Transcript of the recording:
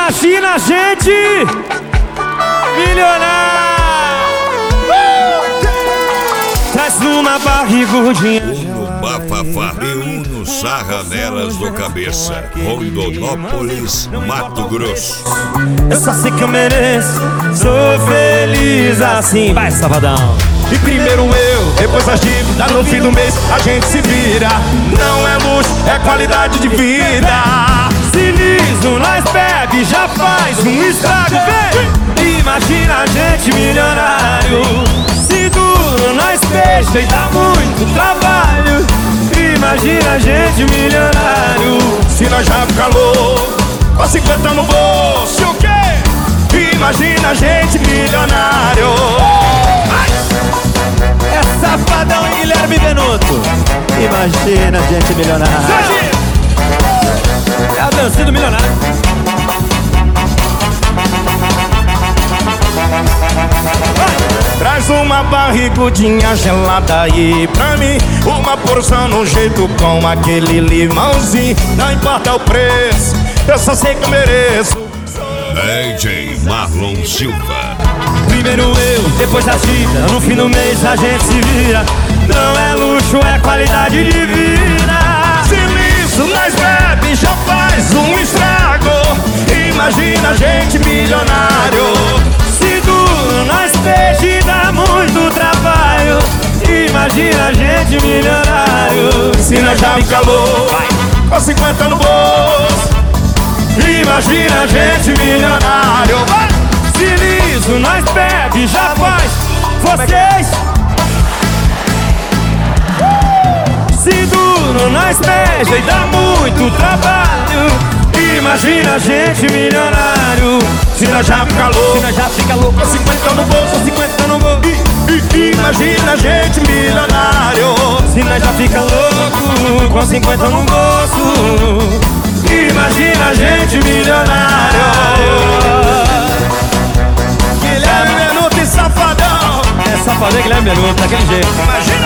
Imagina a gente milionário. Traz numa barrigudinha. Uno bafafá e Uno sarra nelas do cabeça. Rondonópolis, Mato Grosso. Eu só sei que eu mereço, sou feliz assim. Vai, Safadão. E primeiro eu, depois as dívidas, no fim do mês a gente se vira. Não é luxo, é qualidade de vida. Se liso, nós bebe, já faz um estrago, vem! Imagina a gente milionário. Se duro, nós fecha e dá muito trabalho. Imagina a gente milionário. Se nós já fica louco, com 50 no bolso, o quê? Imagina a gente milionário. É Safadão e Guilherme Benuto. Imagina a gente milionário. É a dancinha do milionário. Traz uma barrigudinha gelada aí pra mim. Uma porção no jeito com aquele limãozinho. Não importa o preço, eu só sei que eu mereço. DJ Marlon Silva. Primeiro eu, depois a dívida, no fim do mês a gente se vira. Não é luxo, é qualidade de vida. Se liso, nós bebe, já faz um estrago. Imagina a gente milionário. Se duro, nós peixe e dá muito trabalho. Imagina a gente milionário. Se nós já fica louco, com 50 no bolso. Imagina a gente milionário. Se liso, nós bebe, já faz. Vocês. Se duro, nós beija e dá muito trabalho. Imagina a gente milionário. Se nós já fica louco, se nós já fica louco, com 50 no bolso, 50 no bolso. Imagina a gente milionário. Se nós já fica louco, com 50 no bolso. Imagina a gente milionário. Guilherme Benuto e Safadão. É Safadão e Guilherme Benuto, daquele jeito. Imagina